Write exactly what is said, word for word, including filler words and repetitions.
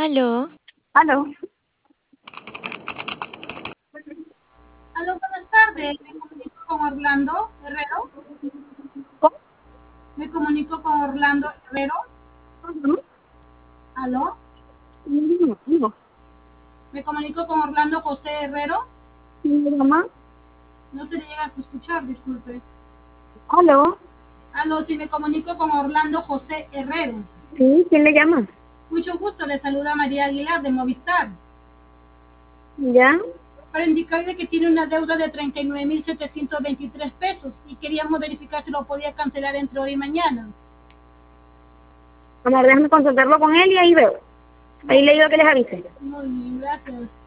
Aló, Aló. Aló, buenas tardes. Me comunico con Orlando Herrero. ¿Cómo? Me comunico con Orlando Herrero. Ujú. Aló. Ujú, ujú. Me comunico con Orlando José Herrero. ¿Quién le llama? No se le llega a escuchar, disculpe. Aló. Aló, si me comunico con Orlando José Herrero. Sí, ¿quién le llama? Mucho gusto, le saluda María Aguilar de Movistar. ¿Ya? Para indicarle que tiene una deuda de treinta y nueve mil setecientos veintitrés pesos y queríamos verificar si lo podía cancelar entre hoy y mañana. Vamos, déjame consultarlo con él y ahí veo. Ahí le digo que les avise. Muy bien, gracias.